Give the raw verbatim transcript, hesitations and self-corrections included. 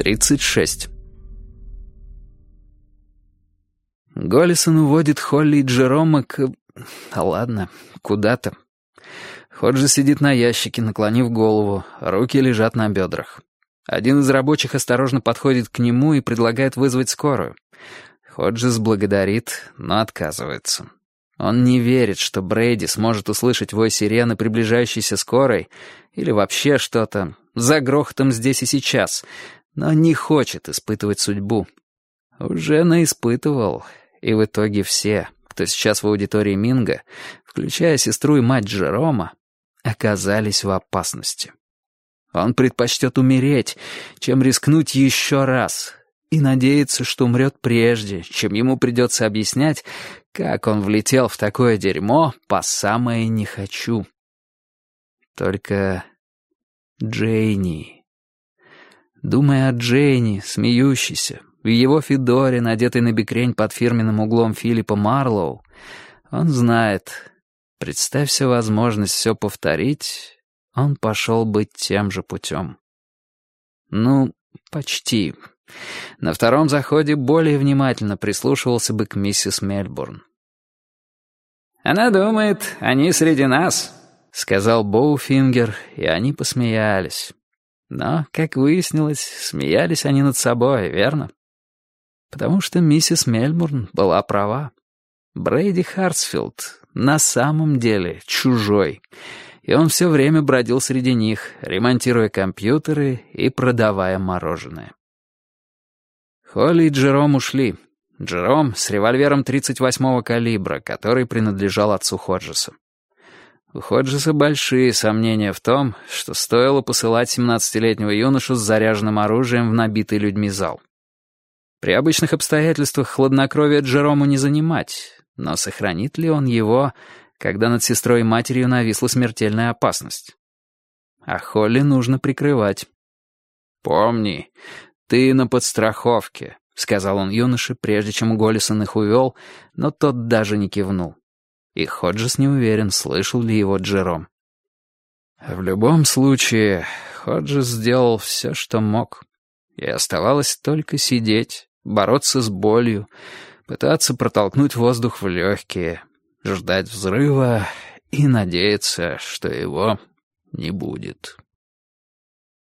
тридцать шесть. Голлисон уводит Холли и Джерома к... Ладно, куда-то. Ходжес сидит на ящике, наклонив голову, руки лежат на бедрах. Один из рабочих осторожно подходит к нему и предлагает вызвать скорую. Ходжес благодарит, но отказывается. Он не верит, что Брейди сможет услышать вой сирены приближающейся скорой или вообще что-то за грохотом здесь и сейчас, но не хочет испытывать судьбу. Уже наиспытывал, и в итоге все, кто сейчас в аудитории Минга, включая сестру и мать Джерома, оказались в опасности. Он предпочтет умереть, чем рискнуть еще раз, и надеется, что умрет прежде, чем ему придется объяснять, как он влетел в такое дерьмо по самое не хочу. Только Джейни. Думая о Джейни, смеющейся, в его федоре, надетой на бекрень под фирменным углом Филиппа Марлоу, он знает, представься возможность все повторить, он пошел бы тем же путем. Ну, почти. На втором заходе более внимательно прислушивался бы к миссис Мельбурн. «Она думает, они среди нас», — сказал Боуфингер, и они посмеялись. Но, как выяснилось, смеялись они над собой, верно? Потому что миссис Мельбурн была права. Брейди Хартсфилд на самом деле чужой, и он все время бродил среди них, ремонтируя компьютеры и продавая мороженое. Холли и Джером ушли. Джером с револьвером тридцать восьмого калибра, который принадлежал отцу Ходжеса. У Ходжеса большие сомнения в том, что стоило посылать семнадцатилетнего юношу с заряженным оружием в набитый людьми зал. При обычных обстоятельствах хладнокровие Джерому не занимать, но сохранит ли он его, когда над сестрой и матерью нависла смертельная опасность? А Холли нужно прикрывать. «Помни, ты на подстраховке», — сказал он юноше, прежде чем Голлисон их увел, но тот даже не кивнул. И Ходжес не уверен, слышал ли его Джером. В любом случае, Ходжес сделал все, что мог. И оставалось только сидеть, бороться с болью, пытаться протолкнуть воздух в легкие, ждать взрыва и надеяться, что его не будет.